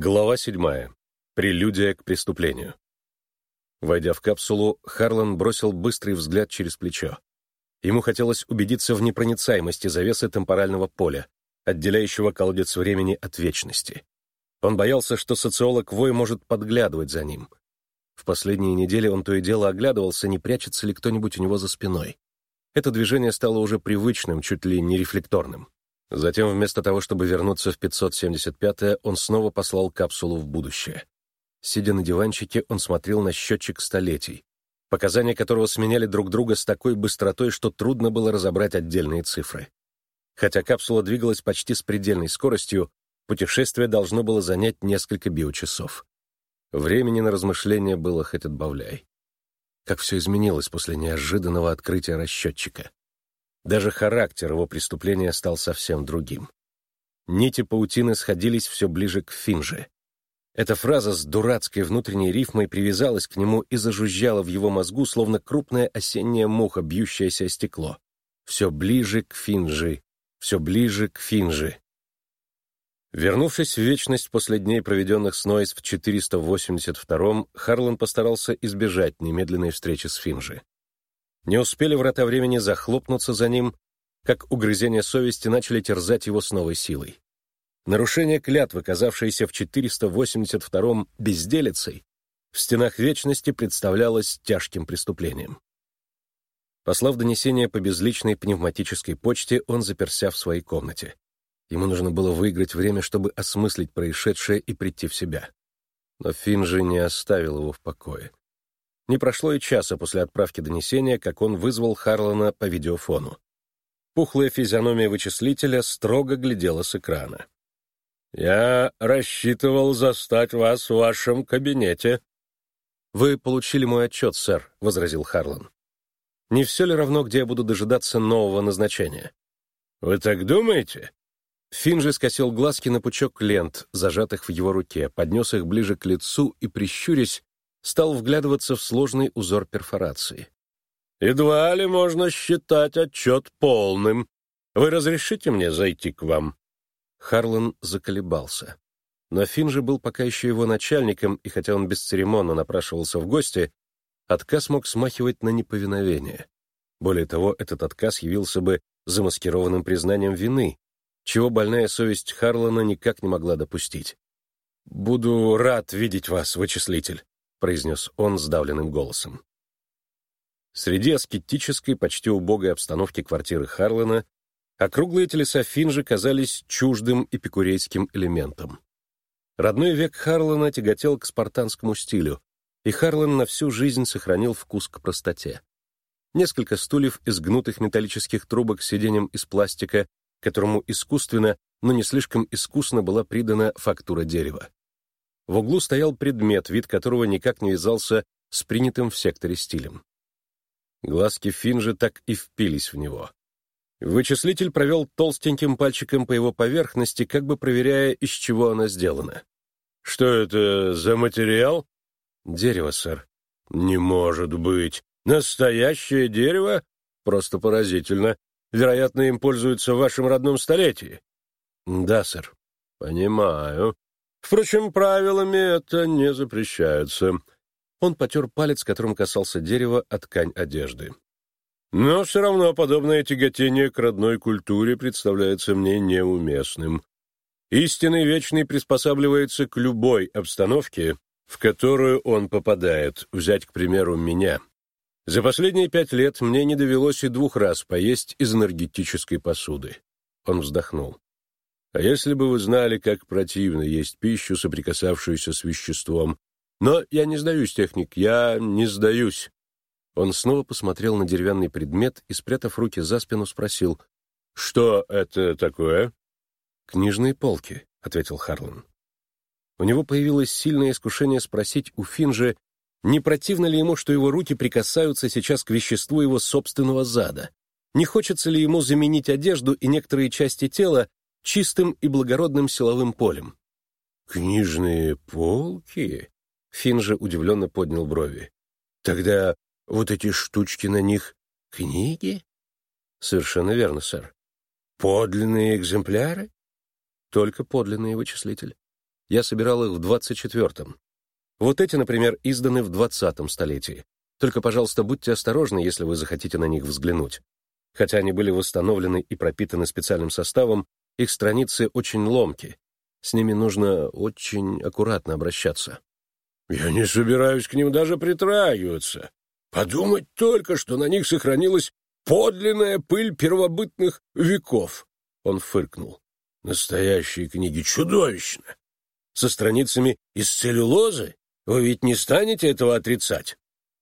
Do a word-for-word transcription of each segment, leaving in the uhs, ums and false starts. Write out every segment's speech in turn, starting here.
Глава седьмая. Прелюдия к преступлению. Войдя в капсулу, Харлан бросил быстрый взгляд через плечо. Ему хотелось убедиться в непроницаемости завесы темпорального поля, отделяющего колодец времени от вечности. Он боялся, что социолог Вой может подглядывать за ним. В последние недели он то и дело оглядывался, не прячется ли кто-нибудь у него за спиной. Это движение стало уже привычным, чуть ли не рефлекторным. Затем, вместо того, чтобы вернуться в пятьсот семьдесят пятое, он снова послал капсулу в будущее. Сидя на диванчике, он смотрел на счетчик столетий, показания которого сменяли друг друга с такой быстротой, что трудно было разобрать отдельные цифры. Хотя капсула двигалась почти с предельной скоростью, путешествие должно было занять несколько биочасов. Времени на размышления было хоть отбавляй. Как все изменилось после неожиданного открытия расчетчика. Даже характер его преступления стал совсем другим. Нити паутины сходились все ближе к Финже. Эта фраза с дурацкой внутренней рифмой привязалась к нему и зажужжала в его мозгу, словно крупная осенняя муха, бьющаяся о стекло. Все ближе к Финже, все ближе к Финже. Вернувшись в вечность после дней, проведенных с Нойс в четыреста восемьдесят втором, Харлан постарался избежать немедленной встречи с Финже. Не успели врата времени захлопнуться за ним, как угрызения совести начали терзать его с новой силой. Нарушение клятвы, казавшееся в четыреста восемьдесят втором безделицей, в стенах вечности представлялось тяжким преступлением. Послав донесение по безличной пневматической почте, он заперся в своей комнате. Ему нужно было выиграть время, чтобы осмыслить происшедшее и прийти в себя. Но Финже не оставил его в покое. Не прошло и часа после отправки донесения, как он вызвал Харлана по видеофону. Пухлая физиономия вычислителя строго глядела с экрана. «Я рассчитывал застать вас в вашем кабинете». «Вы получили мой отчет, сэр», — возразил Харлан. «Не все ли равно, где я буду дожидаться нового назначения?» «Вы так думаете?» Финже скосил глазки на пучок лент, зажатых в его руке, поднес их ближе к лицу и, прищурясь, стал вглядываться в сложный узор перфорации. «Едва ли можно считать отчет полным. Вы разрешите мне зайти к вам?» Харлан заколебался. Но Финже был пока еще его начальником, и хотя он бесцеремонно напрашивался в гости, отказ мог смахивать на неповиновение. Более того, этот отказ явился бы замаскированным признанием вины, чего больная совесть Харлана никак не могла допустить. «Буду рад видеть вас, вычислитель», — произнес он сдавленным голосом. Среди аскетической, почти убогой обстановки квартиры Харлана округлые телеса Финже казались чуждым эпикурейским элементом. Родной век Харлана тяготел к спартанскому стилю, и Харлан на всю жизнь сохранил вкус к простоте. Несколько стульев из гнутых металлических трубок с сиденьем из пластика, которому искусственно, но не слишком искусно была придана фактура дерева. В углу стоял предмет, вид которого никак не вязался с принятым в секторе стилем. Глазки Финже так и впились в него. Вычислитель провел толстеньким пальчиком по его поверхности, как бы проверяя, из чего она сделана. «Что это за материал?» «Дерево, сэр». «Не может быть! Настоящее дерево? Просто поразительно. Вероятно, им пользуются в вашем родном столетии». «Да, сэр». «Понимаю. Впрочем, правилами это не запрещается». Он потер палец, которым касался дерева, о ткань одежды. «Но все равно подобное тяготение к родной культуре представляется мне неуместным. Истинный вечный приспосабливается к любой обстановке, в которую он попадает, взять, к примеру, меня. За последние пять лет мне не довелось и двух раз поесть из энергетической посуды». Он вздохнул. «А если бы вы знали, как противно есть пищу, соприкасавшуюся с веществом. Но я не сдаюсь, техник, я не сдаюсь». Он снова посмотрел на деревянный предмет и, спрятав руки за спину, спросил: «Что это такое?» «Книжные полки», — ответил Харлан. У него появилось сильное искушение спросить у Финже, не противно ли ему, что его руки прикасаются сейчас к веществу его собственного зада, не хочется ли ему заменить одежду и некоторые части тела чистым и благородным силовым полем. «Книжные полки?» — Финже удивленно поднял брови. «Тогда вот эти штучки на них — книги?» «Совершенно верно, сэр». «Подлинные экземпляры?» «Только подлинные, вычислитель». Я собирал их в двадцать четвёртом. Вот эти, например, изданы в двадцатом столетии. Только, пожалуйста, будьте осторожны, если вы захотите на них взглянуть. Хотя они были восстановлены и пропитаны специальным составом, их страницы очень ломки. С ними нужно очень аккуратно обращаться. Я не собираюсь к ним даже притрагиваться. Подумать только, что на них сохранилась подлинная пыль первобытных веков. Он фыркнул. Настоящие книги чудовищно. Со страницами из целлюлозы? Вы ведь не станете этого отрицать?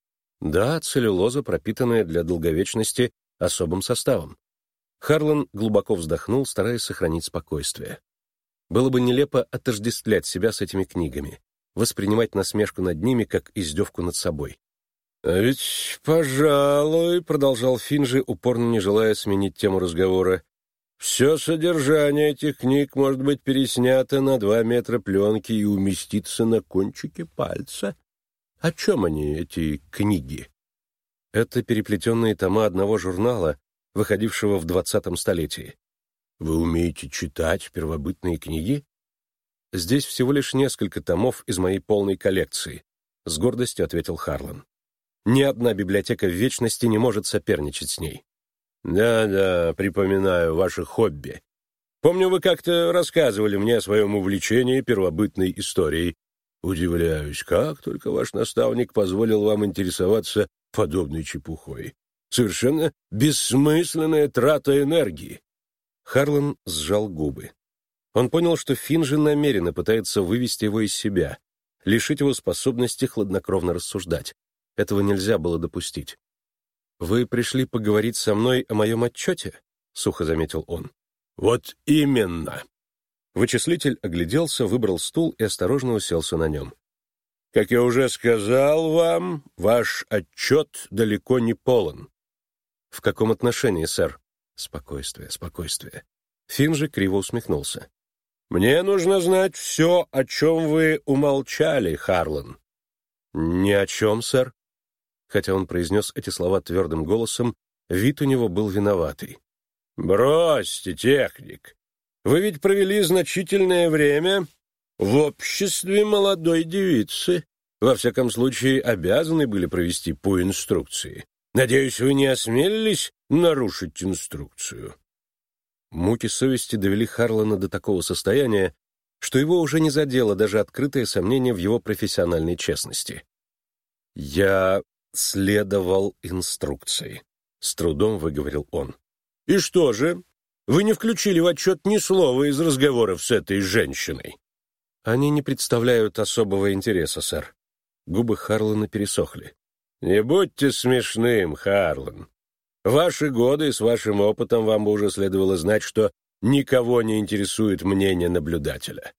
Да, целлюлоза, пропитанная для долговечности особым составом. Харлан глубоко вздохнул, стараясь сохранить спокойствие. Было бы нелепо отождествлять себя с этими книгами, воспринимать насмешку над ними как издевку над собой. «А ведь, пожалуй, — продолжал Финджи, упорно не желая сменить тему разговора, — все содержание этих книг может быть переснято на два метра пленки и уместиться на кончике пальца. О чем они, эти книги?» Это переплетенные тома одного журнала, выходившего в двадцатом столетии. «Вы умеете читать первобытные книги?» «Здесь всего лишь несколько томов из моей полной коллекции», — с гордостью ответил Харлан. «Ни одна библиотека в вечности не может соперничать с ней». «Да-да, припоминаю ваше хобби. Помню, вы как-то рассказывали мне о своем увлечении первобытной историей. Удивляюсь, как только ваш наставник позволил вам интересоваться подобной чепухой. Совершенно бессмысленная трата энергии». Харлан сжал губы. Он понял, что Финджи намеренно пытается вывести его из себя, лишить его способности хладнокровно рассуждать. Этого нельзя было допустить. «Вы пришли поговорить со мной о моем отчете?» — сухо заметил он. «Вот именно!» Вычислитель огляделся, выбрал стул и осторожно уселся на нем. «Как я уже сказал вам, ваш отчет далеко не полон». «В каком отношении, сэр?» «Спокойствие, спокойствие». Финджи криво усмехнулся. «Мне нужно знать все, о чем вы умолчали, Харлан». «Ни о чем, сэр». Хотя он произнес эти слова твердым голосом, вид у него был виноватый. «Бросьте, техник. Вы ведь провели значительное время в обществе молодой девицы. Во всяком случае, обязаны были провести по инструкции. Надеюсь, вы не осмелились нарушить инструкцию». Муки совести довели Харлана до такого состояния, что его уже не задело даже открытое сомнение в его профессиональной честности. «Я следовал инструкции», — с трудом выговорил он. «И что же? Вы не включили в отчет ни слова из разговоров с этой женщиной?» «Они не представляют особого интереса, сэр». Губы Харлана пересохли. «Не будьте смешным, Харлан. Ваши годы с вашим опытом вам бы уже следовало знать, что никого не интересует мнение наблюдателя».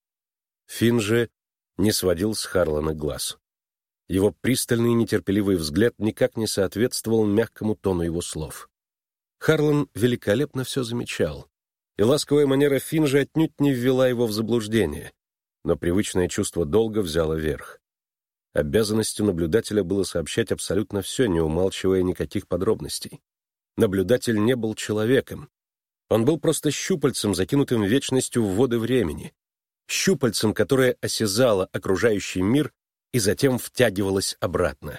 Финджи не сводил с Харлана глаз. Его пристальный нетерпеливый взгляд никак не соответствовал мягкому тону его слов. Харлан великолепно все замечал, и ласковая манера Финджи отнюдь не ввела его в заблуждение, но привычное чувство долга взяло верх. Обязанностью наблюдателя было сообщать абсолютно все, не умалчивая никаких подробностей. Наблюдатель не был человеком. Он был просто щупальцем, закинутым вечностью в воды времени, щупальцем, которое осязало окружающий мир и затем втягивалось обратно.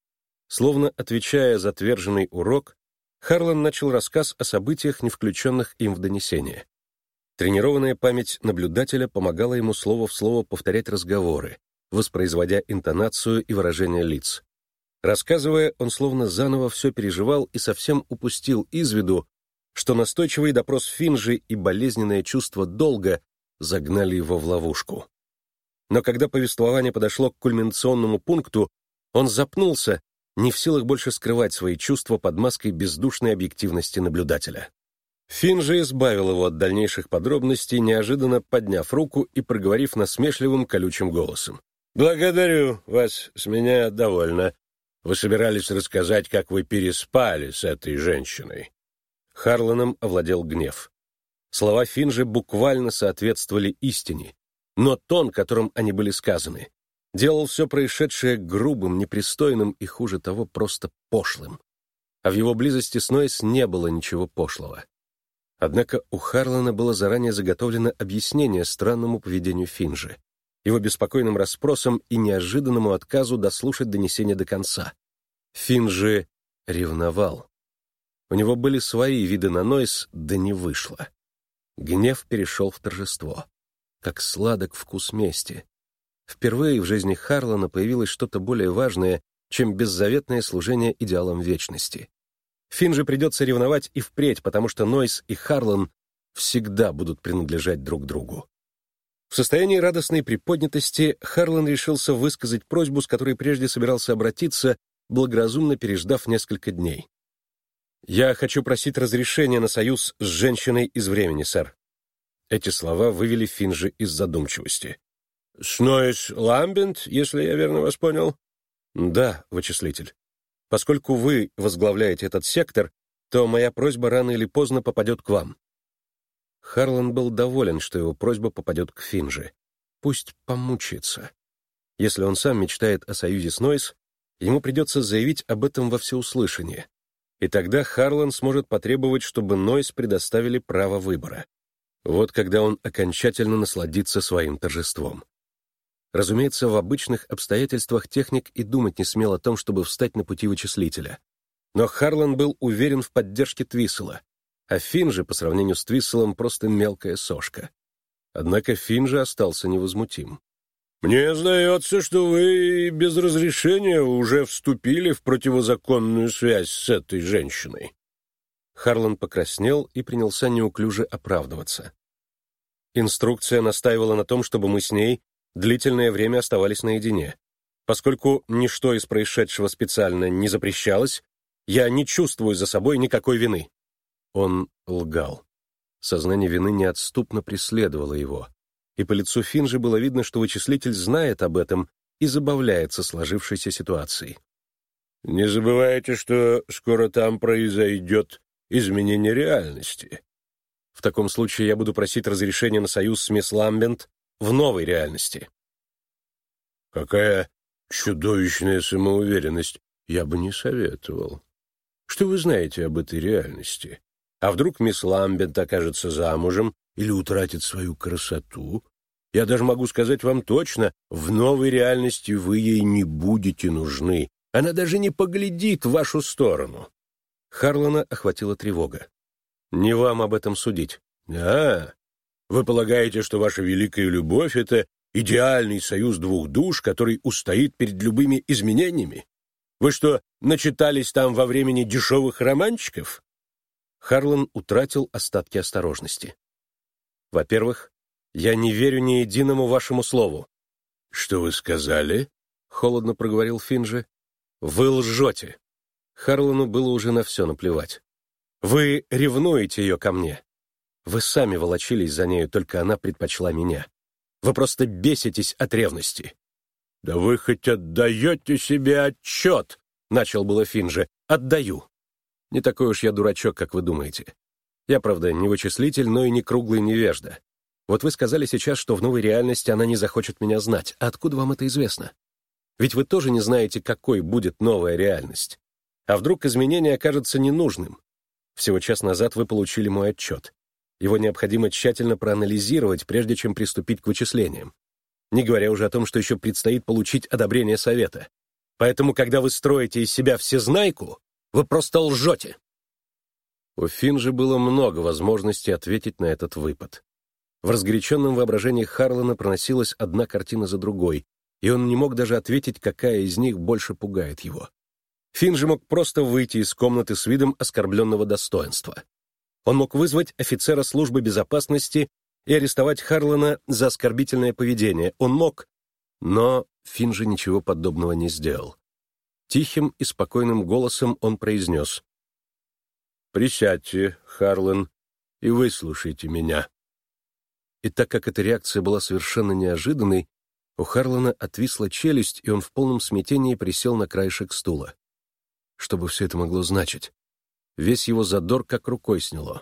Словно отвечая за отверженный урок, Харлан начал рассказ о событиях, не включенных им в донесение. Тренированная память наблюдателя помогала ему слово в слово повторять разговоры, воспроизводя интонацию и выражение лиц. Рассказывая, он словно заново все переживал и совсем упустил из виду, что настойчивый допрос Финджи и болезненное чувство долга загнали его в ловушку. Но когда повествование подошло к кульминационному пункту, он запнулся, не в силах больше скрывать свои чувства под маской бездушной объективности наблюдателя. Финджи избавил его от дальнейших подробностей, неожиданно подняв руку и проговорив насмешливым колючим голосом. «Благодарю вас, с меня довольно. Вы собирались рассказать, как вы переспали с этой женщиной». Харланом овладел гнев. Слова Финджи буквально соответствовали истине, но тон, которым они были сказаны, делал все происшедшее грубым, непристойным и, хуже того, просто пошлым. А в его близости с Нойс не было ничего пошлого. Однако у Харлана было заранее заготовлено объяснение странному поведению Финджи. его беспокойным расспросам и неожиданному отказу дослушать донесение до конца. Финн же ревновал. У него были свои виды на Нойс, да не вышло. Гнев перешел в торжество. Как сладок вкус мести. Впервые в жизни Харлана появилось что-то более важное, чем беззаветное служение идеалам вечности. Финн же придется ревновать и впредь, потому что Нойс и Харлан всегда будут принадлежать друг другу. В состоянии радостной приподнятости Харлан решился высказать просьбу, с которой прежде собирался обратиться, благоразумно переждав несколько дней. «Я хочу просить разрешения на союз с женщиной из времени, сэр». Эти слова вывели Финжи из задумчивости. «С Нойс Ламбент, если я верно вас понял?» «Да, вычислитель. Поскольку вы возглавляете этот сектор, то моя просьба рано или поздно попадет к вам». Харлан был доволен, что его просьба попадет к Финжи. Пусть помучается. Если он сам мечтает о союзе с Нойс, ему придется заявить об этом во всеуслышание. И тогда Харлан сможет потребовать, чтобы Нойс предоставили право выбора. Вот когда он окончательно насладится своим торжеством. Разумеется, в обычных обстоятельствах техник и думать не смел о том, чтобы встать на пути вычислителя. Но Харлан был уверен в поддержке Твиссела, а Финн же, по сравнению с Твисселом, просто мелкая сошка. Однако Финн же остался невозмутим. «Мне сдается, что вы без разрешения уже вступили в противозаконную связь с этой женщиной». Харлан покраснел и принялся неуклюже оправдываться. Инструкция настаивала на том, чтобы мы с ней длительное время оставались наедине. Поскольку ничто из происшедшего специально не запрещалось, я не чувствую за собой никакой вины. Он лгал. Сознание вины неотступно преследовало его. И по лицу Финжи было видно, что вычислитель знает об этом и забавляется сложившейся ситуацией. «Не забывайте, что скоро там произойдет изменение реальности. В таком случае я буду просить разрешения на союз с мисс Ламбент в новой реальности». «Какая чудовищная самоуверенность! Я бы не советовал. Что вы знаете об этой реальности? А вдруг мисс Ламбент окажется замужем или утратит свою красоту? Я даже могу сказать вам точно, в новой реальности вы ей не будете нужны. Она даже не поглядит в вашу сторону». Харлана охватила тревога. «Не вам об этом судить». «А, вы полагаете, что ваша великая любовь — это идеальный союз двух душ, который устоит перед любыми изменениями? Вы что, начитались там во времени дешевых романчиков?» Харлан утратил остатки осторожности. «Во-первых, я не верю ни единому вашему слову». «Что вы сказали?» — холодно проговорил Финжи. «Вы лжете». Харлану было уже на все наплевать. «Вы ревнуете ее ко мне. Вы сами волочились за нею, только она предпочла меня. Вы просто беситесь от ревности». «Да вы хоть отдаете себе отчет?» — начал было Финжи. «Отдаю. Не такой уж я дурачок, как вы думаете. Я, правда, не вычислитель, но и не круглый невежда. Вот вы сказали сейчас, что в новой реальности она не захочет меня знать. А откуда вам это известно? Ведь вы тоже не знаете, какой будет новая реальность. А вдруг изменение окажется ненужным? Всего час назад вы получили мой отчет. Его необходимо тщательно проанализировать, прежде чем приступить к вычислениям. Не говоря уже о том, что еще предстоит получить одобрение совета. Поэтому, когда вы строите из себя всезнайку, вы просто лжете». У Финжи было много возможностей ответить на этот выпад. В разгоряченном воображении Харлана проносилась одна картина за другой, и он не мог даже ответить, какая из них больше пугает его. Финжи мог просто выйти из комнаты с видом оскорбленного достоинства. Он мог вызвать офицера службы безопасности и арестовать Харлана за оскорбительное поведение. Он мог, но Финжи ничего подобного не сделал. Тихим и спокойным голосом он произнес: «Присядьте, Харлан, и выслушайте меня». И так как эта реакция была совершенно неожиданной, у Харлана отвисла челюсть, и он в полном смятении присел на краешек стула. Что бы все это могло значить? Весь его задор как рукой сняло.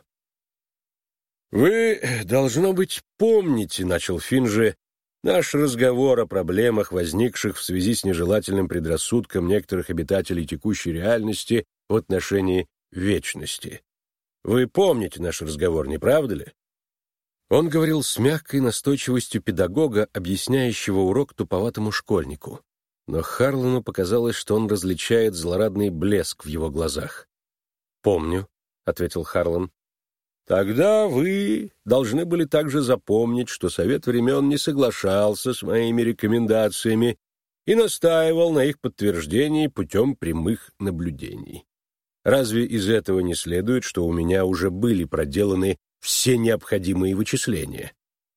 «Вы, должно быть, помните, — начал Финжи, — наш разговор о проблемах, возникших в связи с нежелательным предрассудком некоторых обитателей текущей реальности в отношении вечности. Вы помните наш разговор, не правда ли?» Он говорил с мягкой настойчивостью педагога, объясняющего урок туповатому школьнику. Но Харлану показалось, что он различает злорадный блеск в его глазах. «Помню», — ответил Харлан. «Тогда вы должны были также запомнить, что Совет времен не соглашался с моими рекомендациями и настаивал на их подтверждении путем прямых наблюдений. Разве из этого не следует, что у меня уже были проделаны все необходимые вычисления?»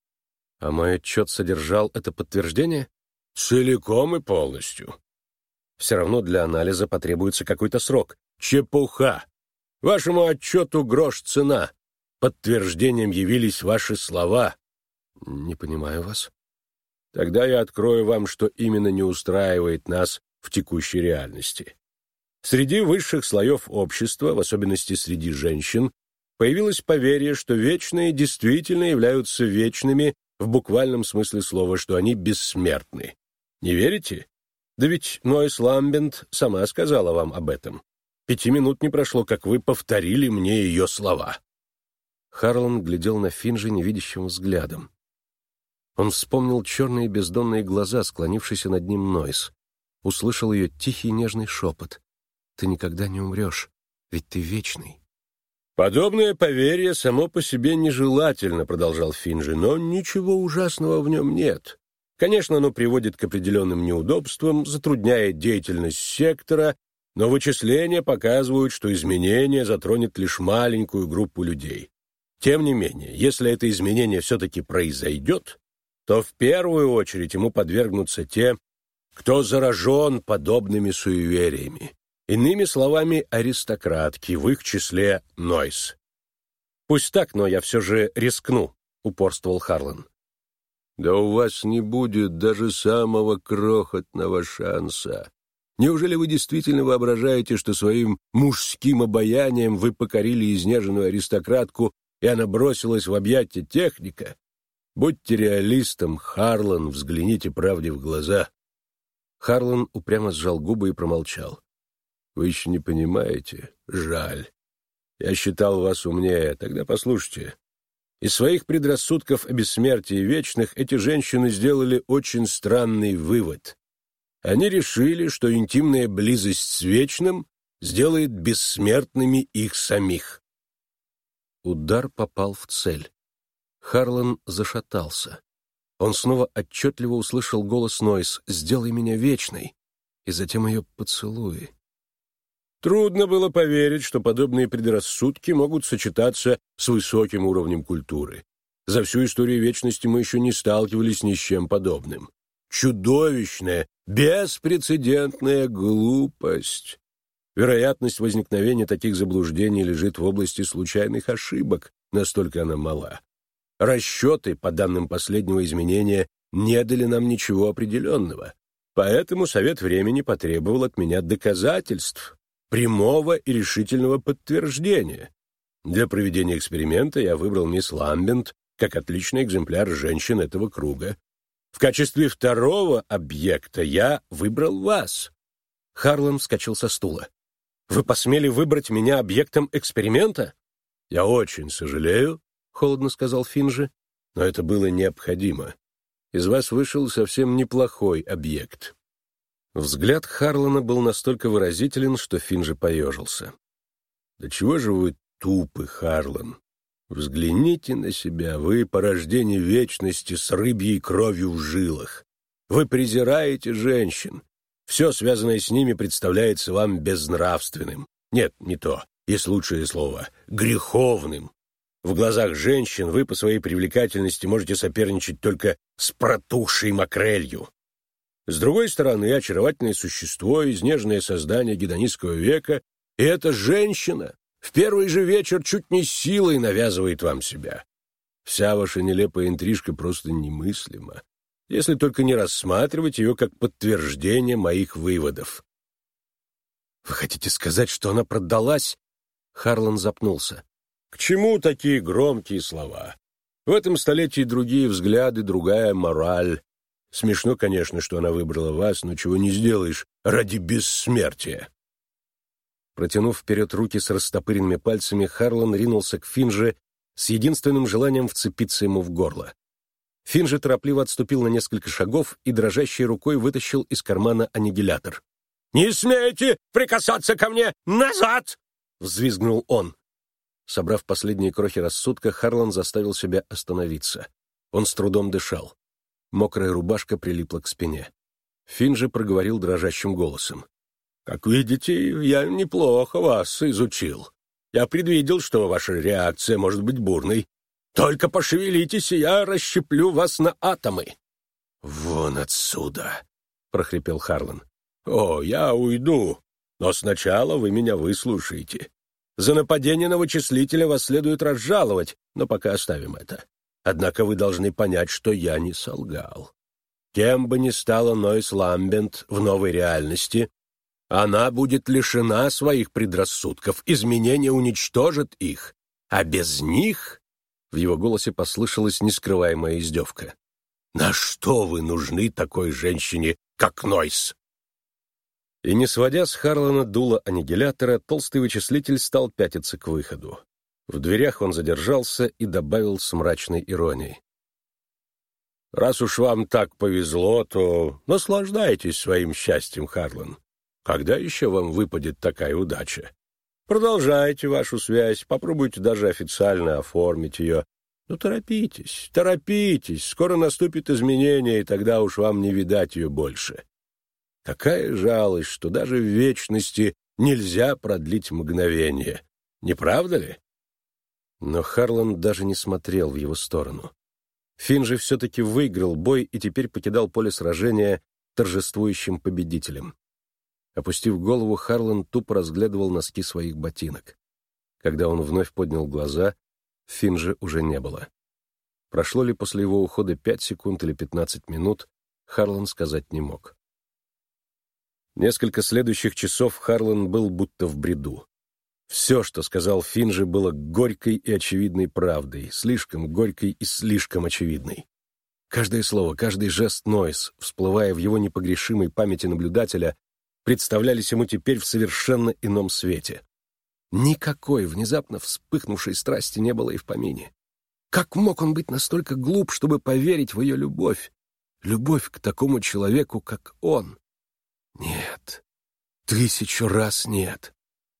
«А мой отчет содержал это подтверждение?» «Целиком и полностью». «Все равно для анализа потребуется какой-то срок». «Чепуха! Вашему отчету грош цена. Подтверждением явились ваши слова». «Не понимаю вас». «Тогда я открою вам, что именно не устраивает нас в текущей реальности. Среди высших слоев общества, в особенности среди женщин, появилось поверье, что вечные действительно являются вечными в буквальном смысле слова, что они бессмертны. Не верите? Да ведь Нойс Ламбент сама сказала вам об этом. Пяти минут не прошло, как вы повторили мне ее слова». Харлан глядел на Финджи невидящим взглядом. Он вспомнил черные бездонные глаза, склонившиеся над ним Нойс. Услышал ее тихий нежный шепот. «Ты никогда не умрешь, ведь ты вечный». «Подобное поверье само по себе нежелательно», — продолжал Финджи, «но ничего ужасного в нем нет. Конечно, оно приводит к определенным неудобствам, затрудняет деятельность сектора, но вычисления показывают, что изменение затронет лишь маленькую группу людей. Тем не менее, если это изменение все-таки произойдет, то в первую очередь ему подвергнутся те, кто заражен подобными суевериями. Иными словами, аристократки, в их числе Нойс». «Пусть так, но я все же рискну», — упорствовал Харлан. «Да у вас не будет даже самого крохотного шанса. Неужели вы действительно воображаете, что своим мужским обаянием вы покорили изнеженную аристократку, и она бросилась в объятия техника? Будьте реалистом, Харлан, взгляните правде в глаза». Харлан упрямо сжал губы и промолчал. «Вы еще не понимаете? Жаль. Я считал вас умнее. Тогда послушайте. Из своих предрассудков о бессмертии вечных эти женщины сделали очень странный вывод. Они решили, что интимная близость с вечным сделает бессмертными их самих». Удар попал в цель. Харлан зашатался. Он снова отчетливо услышал голос Нойс «Сделай меня вечной», и затем ее поцелуи. Трудно было поверить, что подобные предрассудки могут сочетаться с высоким уровнем культуры. За всю историю вечности мы еще не сталкивались ни с чем подобным. Чудовищная, беспрецедентная глупость. Вероятность возникновения таких заблуждений лежит в области случайных ошибок, настолько она мала. Расчеты, по данным последнего изменения, не дали нам ничего определенного. Поэтому Совет времени потребовал от меня доказательств, прямого и решительного подтверждения. Для проведения эксперимента я выбрал мисс Ламбент как отличный экземпляр женщин этого круга. В качестве второго объекта я выбрал вас». Харлан вскочил со стула. «Вы посмели выбрать меня объектом эксперимента?» «Я очень сожалею», — холодно сказал Финджи, «но это было необходимо. Из вас вышел совсем неплохой объект». Взгляд Харлана был настолько выразителен, что Финджи поежился. «Да чего же вы тупы, Харлан? Взгляните на себя, вы порождение вечности с рыбьей кровью в жилах. Вы презираете женщин. Все, связанное с ними, представляется вам безнравственным. Нет, не то, есть лучшее слово — греховным. В глазах женщин вы по своей привлекательности можете соперничать только с протухшей макрелью. С другой стороны, очаровательное существо, изнеженное создание гедонистского века, и эта женщина в первый же вечер чуть не силой навязывает вам себя. Вся ваша нелепая интрижка просто немыслима, если только не рассматривать ее как подтверждение моих выводов». «Вы хотите сказать, что она продалась?» Харлан запнулся. «К чему такие громкие слова? В этом столетии другие взгляды, другая мораль. Смешно, конечно, что она выбрала вас, но чего не сделаешь ради бессмертия». Протянув вперед руки с растопыренными пальцами, Харлан ринулся к Финже с единственным желанием вцепиться ему в горло. Финн же торопливо отступил на несколько шагов и дрожащей рукой вытащил из кармана аннигилятор. «Не смейте прикасаться ко мне! Назад!» — взвизгнул он. Собрав последние крохи рассудка, Харлан заставил себя остановиться. Он с трудом дышал. Мокрая рубашка прилипла к спине. Финн же проговорил дрожащим голосом. «Как видите, я неплохо вас изучил. Я предвидел, что ваша реакция может быть бурной. Только пошевелитесь, и я расщеплю вас на атомы». «Вон отсюда!» — прохрипел Харлан. «О, я уйду, но сначала вы меня выслушаете. За нападение на вычислителя вас следует разжаловать, но пока оставим это. Однако вы должны понять, что я не солгал. Кем бы ни стала Нойс Ламбент в новой реальности, она будет лишена своих предрассудков, изменения уничтожат их, а без них...» В его голосе послышалась нескрываемая издевка. «На что вы нужны такой женщине, как Нойс?» И не сводя с Харлана дула аннигилятора, толстый вычислитель стал пятиться к выходу. В дверях он задержался и добавил с мрачной иронией. «Раз уж вам так повезло, то наслаждайтесь своим счастьем, Харлан. Когда еще вам выпадет такая удача? Продолжайте вашу связь, попробуйте даже официально оформить ее. Но торопитесь, торопитесь, скоро наступит изменение, и тогда уж вам не видать ее больше. Такая жалость, что даже в вечности нельзя продлить мгновение. Не правда ли?» Но Харлан даже не смотрел в его сторону. Финн же все-таки выиграл бой и теперь покидал поле сражения торжествующим победителем. Опустив голову, Харлан тупо разглядывал носки своих ботинок. Когда он вновь поднял глаза, Финн же уже не было. Прошло ли после его ухода пять секунд или пятнадцать минут, Харлан сказать не мог. Несколько следующих часов Харлан был будто в бреду. Все, что сказал Финн же, было горькой и очевидной правдой, слишком горькой и слишком очевидной. Каждое слово, каждый жест Нойс, всплывая в его непогрешимой памяти наблюдателя, представлялись ему теперь в совершенно ином свете. Никакой внезапно вспыхнувшей страсти не было и в помине. Как мог он быть настолько глуп, чтобы поверить в ее любовь? Любовь к такому человеку, как он? Нет, тысячу раз нет.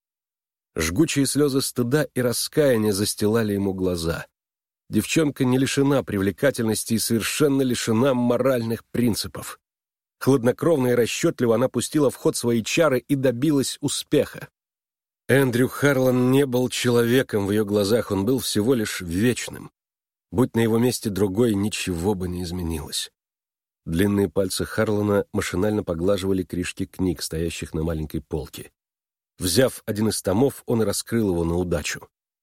Жгучие слезы стыда и раскаяния застилали ему глаза. Девчонка не лишена привлекательности и совершенно лишена моральных принципов. Хладнокровно и расчетливо она пустила в ход свои чары и добилась успеха. Эндрю Харлан не был человеком в ее глазах, он был всего лишь вечным. Будь на его месте другой, ничего бы не изменилось. Длинные пальцы Харлана машинально поглаживали корешки книг, стоящих на маленькой полке. Взяв один из томов, он раскрыл его на удачу.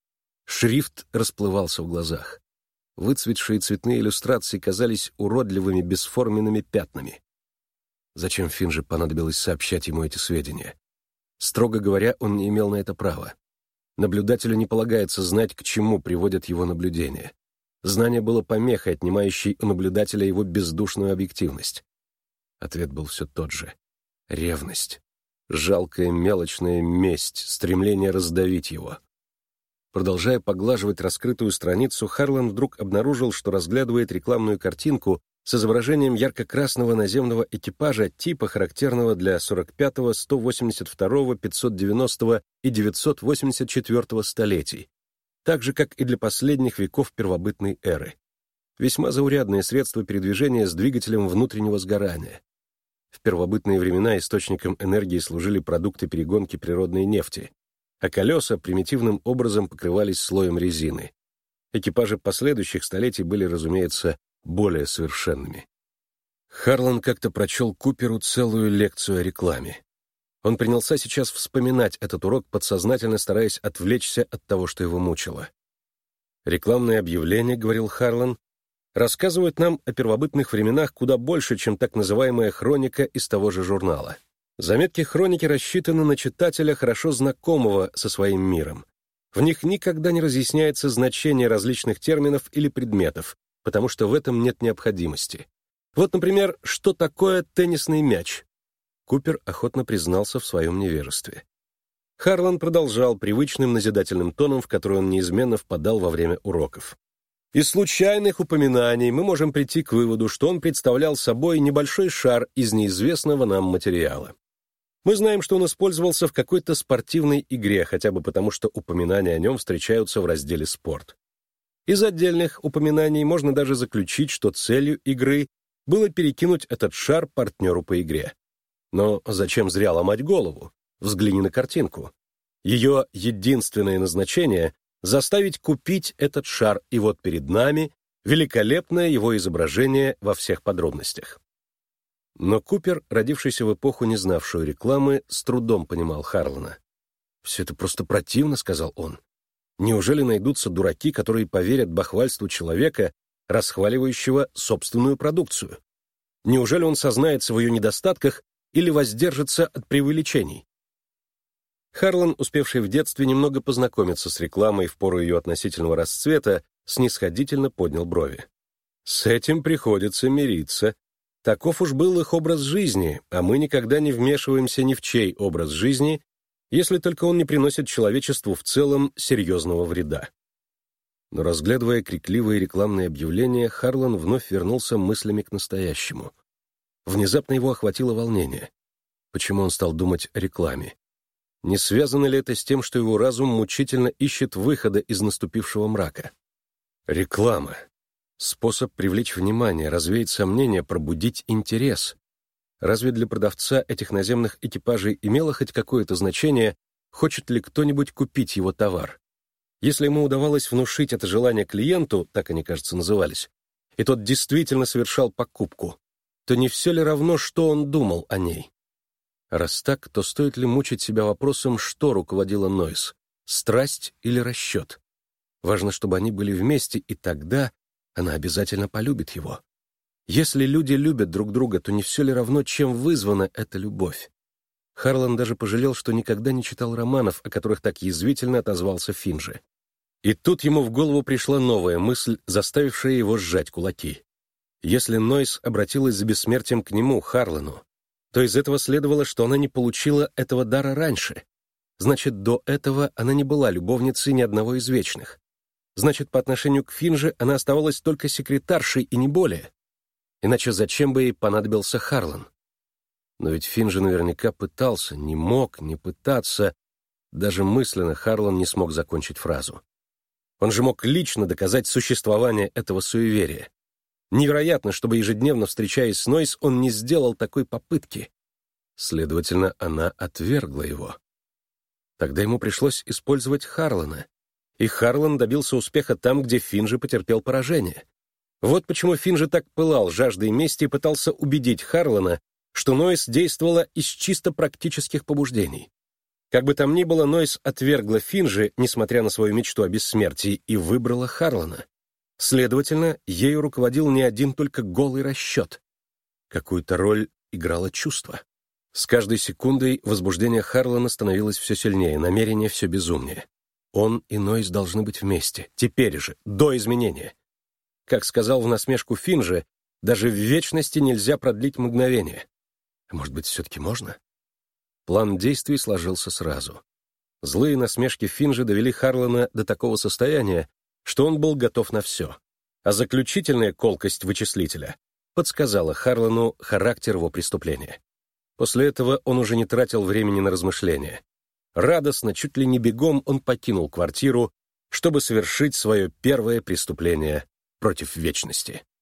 Шрифт расплывался в глазах. Выцветшие цветные иллюстрации казались уродливыми бесформенными пятнами. Зачем Финн же понадобилось сообщать ему эти сведения? Строго говоря, он не имел на это права. Наблюдателю не полагается знать, к чему приводят его наблюдения. Знание было помехой, отнимающей у наблюдателя его бездушную объективность. Ответ был все тот же. Ревность. Жалкая мелочная месть, стремление раздавить его. Продолжая поглаживать раскрытую страницу, Харлан вдруг обнаружил, что разглядывает рекламную картинку с изображением ярко-красного наземного экипажа типа, характерного для сорок пятого, сто восемьдесят второго, пятьсот девяностого и девятьсот восемьдесят четвёртого столетий, так же, как и для последних веков первобытной эры. Весьма заурядное средство передвижения с двигателем внутреннего сгорания. В первобытные времена источником энергии служили продукты перегонки природной нефти, а колеса примитивным образом покрывались слоем резины. Экипажи последующих столетий были, разумеется, более совершенными. Харлан как-то прочел Куперу целую лекцию о рекламе. Он принялся сейчас вспоминать этот урок, подсознательно стараясь отвлечься от того, что его мучило. «Рекламные объявления, — говорил Харлан, — рассказывают нам о первобытных временах куда больше, чем так называемая хроника из того же журнала. Заметки хроники рассчитаны на читателя, хорошо знакомого со своим миром. В них никогда не разъясняется значение различных терминов или предметов, потому что в этом нет необходимости. Вот, например, что такое теннисный мяч?» Купер охотно признался в своем невежестве. Харлан продолжал привычным назидательным тоном, в который он неизменно впадал во время уроков. Из случайных упоминаний мы можем прийти к выводу, что он представлял собой небольшой шар из неизвестного нам материала. Мы знаем, что он использовался в какой-то спортивной игре, хотя бы потому, что упоминания о нем встречаются в разделе «Спорт». Из отдельных упоминаний можно даже заключить, что целью игры было перекинуть этот шар партнеру по игре. Но зачем зря ломать голову? Взгляни на картинку. Ее единственное назначение — заставить купить этот шар, и вот перед нами великолепное его изображение во всех подробностях. Но Купер, родившийся в эпоху, не знавшую рекламы, с трудом понимал Харлана. «Все это просто противно», — сказал он. «Неужели найдутся дураки, которые поверят бахвальству человека, расхваливающего собственную продукцию? Неужели он сознается в ее недостатках или воздержится от преувеличений?» Харлан, успевший в детстве немного познакомиться с рекламой в пору ее относительного расцвета, снисходительно поднял брови. «С этим приходится мириться. Таков уж был их образ жизни, а мы никогда не вмешиваемся ни в чей образ жизни, если только он не приносит человечеству в целом серьезного вреда». Но, разглядывая крикливые рекламные объявления, Харлан вновь вернулся мыслями к настоящему. Внезапно его охватило волнение. Почему он стал думать о рекламе? Не связано ли это с тем, что его разум мучительно ищет выхода из наступившего мрака? Реклама. Способ привлечь внимание, развеять сомнения, пробудить интерес. Разве для продавца этих наземных экипажей имело хоть какое-то значение, хочет ли кто-нибудь купить его товар? Если ему удавалось внушить это желание клиенту, так они, кажется, назывались, и тот действительно совершал покупку, то не все ли равно, что он думал о ней? Раз так, то стоит ли мучить себя вопросом, что руководило Нойс — страсть или расчет? Важно, чтобы они были вместе, и тогда она обязательно полюбит его. Если люди любят друг друга, то не все ли равно, чем вызвана эта любовь? Харлан даже пожалел, что никогда не читал романов, о которых так язвительно отозвался Финджи. И тут ему в голову пришла новая мысль, заставившая его сжать кулаки. Если Нойс обратилась за бессмертием к нему, Харлану, то из этого следовало, что она не получила этого дара раньше. Значит, до этого она не была любовницей ни одного из вечных. Значит, по отношению к Финже она оставалась только секретаршей и не более. Иначе зачем бы ей понадобился Харлан? Но ведь Финже наверняка пытался, не мог не пытаться. Даже мысленно Харлан не смог закончить фразу. Он же мог лично доказать существование этого суеверия. Невероятно, чтобы ежедневно встречаясь с Нойс, он не сделал такой попытки. Следовательно, она отвергла его. Тогда ему пришлось использовать Харлана. И Харлан добился успеха там, где Финджи потерпел поражение. Вот почему Финджи так пылал жаждой мести и пытался убедить Харлана, что Нойс действовала из чисто практических побуждений. Как бы там ни было, Нойс отвергла Финджи, несмотря на свою мечту о бессмертии, и выбрала Харлана. Следовательно, ею руководил не один только голый расчет. Какую-то роль играло чувство. С каждой секундой возбуждение Харлана становилось все сильнее, намерение все безумнее. Он и Нойс должны быть вместе, теперь же, до изменения. Как сказал в насмешку Финджи, даже в вечности нельзя продлить мгновение. А может быть, все-таки можно? План действий сложился сразу. Злые насмешки Финджи довели Харлана до такого состояния, что он был готов на все. А заключительная колкость вычислителя подсказала Харлану характер его преступления. После этого он уже не тратил времени на размышления. Радостно, чуть ли не бегом, он покинул квартиру, чтобы совершить свое первое преступление против вечности.